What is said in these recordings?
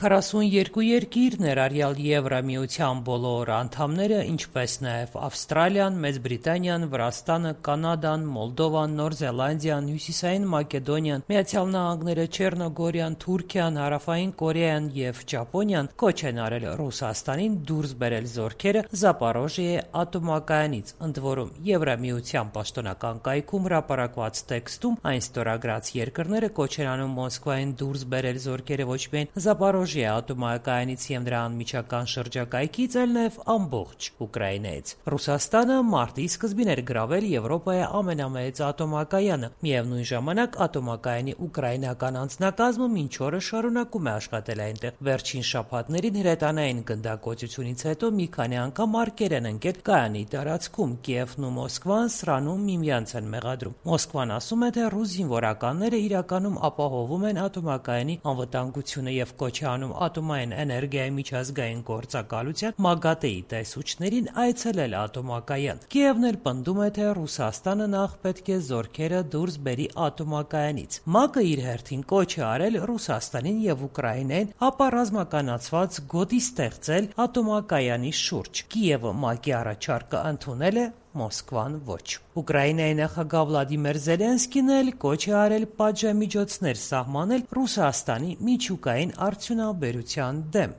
42 երկիր, ներառյալ Եվրամիության բոլոր անդամները, ինչպես նաև Ավստրալիան, Մեծ Բրիտանիան, Վրաստանը, Կանադան, Մոլդովան, Նոր Զելանդիան, Հյուսիսային Մակեդոնիան, Միացյալ Նահանգները, Չեռնոգորիան, Թուրքիան, Հարավային Կորեան և Ճապոնիան կոչ են արել Ռուսաստանին դուրս բերել զորքերը Զապորոժիե ատոմակայանից, ընդ որում Եվրամիության պաշտոնական կայքում հրապարակված տեքստում այն ստորագրած երկրները կոչ են անում Մոսկվային դուրս բերել զորքերը ոչ միայն Զապորոժիե ատոմակայանից և նրա անմիջական շրջակայքից, այլ նաև ամբողջ Ուկրաինայից։ Ռուսաստանը մարտի սկզբին էր գրավել Եվրոպայի ամենամեծ ատոմակայանը։ Միևնույն ժամանակ ատոմակայանի ուկրաինական անձնակազմը մինչ օրս շարունակում է աշխատել այնտեղ։ Վերջին շաբաթներին հրետանային գնդակոծությունից հետո մի քանի անգամ արկեր են ընկել կայանի տարածքում։ Կիևն ու Մոսկվան սրանում միմյանց են մեղադրում։ Մոսկվան ասում է, թե ռուս զինվորականները իրականում ապահովում են ատոմակայանի անվտանգությունը և կոչ է անում ատոմային էներգիայի միջազգային գործակալության ՄԱԳԱՏԷ-ի տեսուչներին այցելել ատոմակայան։ Կիևն էլ պնդում է, թե Ռուսաստանը նախ պետք է զորքերը դուրս բերի ատոմակայանից։ ՄԱԿ-ը իր հերթին կոչ է արել Ռուսաստանին և Ուկրաինային ապառազմականացված գոտի ստեղծել ատոմակայանի շուրջ։ Կիևը ՄԱԿ-ի առաջարկը ընդունել է, Մոսկվան ոչ։ Ուկրաինայի նախագահ Վլադիմիր Զելենսկին էլ կոչ է արել պատժամիջոցներ սահմանել Ռուսաստանի միջուկային արդյունաբերության դեմ։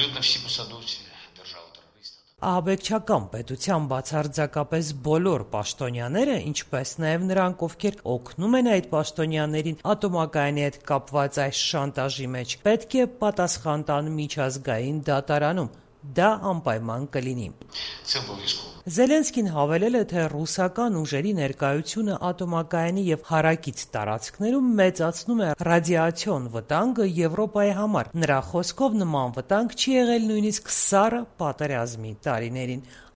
Ահաբեկչական պետության բացարձակապես բոլոր պաշտոնյաները, ինչպես նաև նրանք, ովքեր օգնում են այդ պաշտոնյաներին ատոմակայանի հետ կապված այս շանտաժի մեջ, պետք է պատասխան տան միջազգային դատարանում։ Դա անպայման կլինի։ Զելենսկին հավելել է, թե ռուսական ուժերի ներկայությունը ատոմակայանի և հարակից տարածքներում մեծացնում է ռադիացիոն վտանգը Եվրոպայի համար։ Նրա խոսքով նման վտանգ չի եղել նույնիսկ Սառը պատերազմի տարիներին։